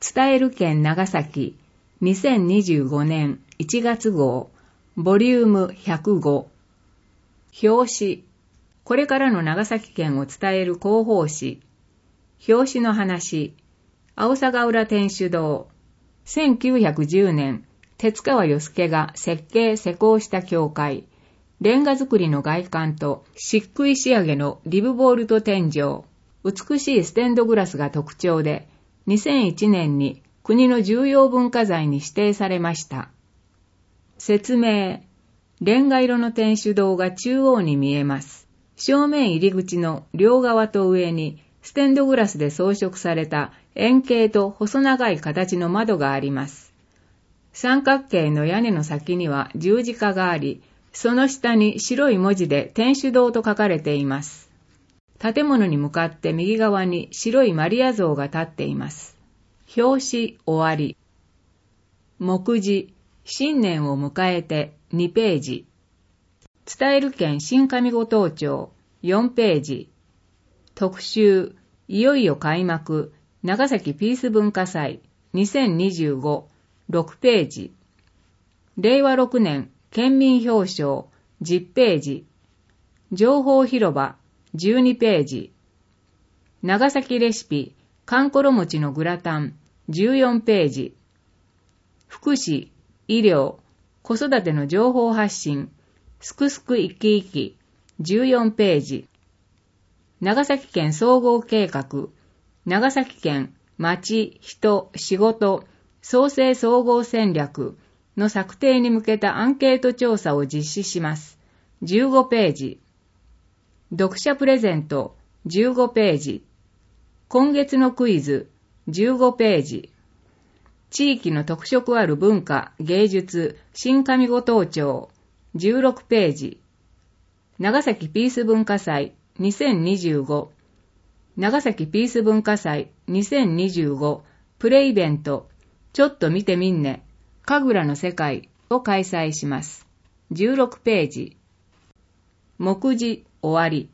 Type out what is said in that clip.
伝える県長崎2025年1月号ボリューム105表紙これからの長崎県を伝える広報誌表紙の話青坂浦天主堂1910年鉄川与助が設計施工した教会レンガ造りの外観と漆喰仕上げのリブボールト天井美しいステンドグラスが特徴で2001年に国の重要文化財に指定されました。説明。レンガ色の天主堂が中央に見えます。正面入り口の両側と上にステンドグラスで装飾された円形と細長い形の窓があります。三角形の屋根の先には十字架があり、その下に白い文字で天主堂と書かれています。建物に向かって右側に白いマリア像が立っています。表紙終わり。目次、新年を迎えて2ページ。伝える県新上五島町4ページ。特集、いよいよ開幕、長崎ピース文化祭2025、6ページ。令和6年県民表彰10ページ。情報広場12ページ。長崎レシピ、かんころ餅のグラタン14ページ。福祉、医療、子育ての情報発信、すくすく生き生き14ページ。長崎県総合計画、長崎県町、人、仕事、創生総合戦略の策定に向けたアンケート調査を実施します。15ページ。読者プレゼント15ページ。今月のクイズ15ページ。地域の特色ある文化、芸術、新上五島町16ページ。長崎ピース文化祭2025。長崎ピース文化祭2025プレイベントちょっと見てみんね、神楽の世界を開催します。16ページ。目次終わり。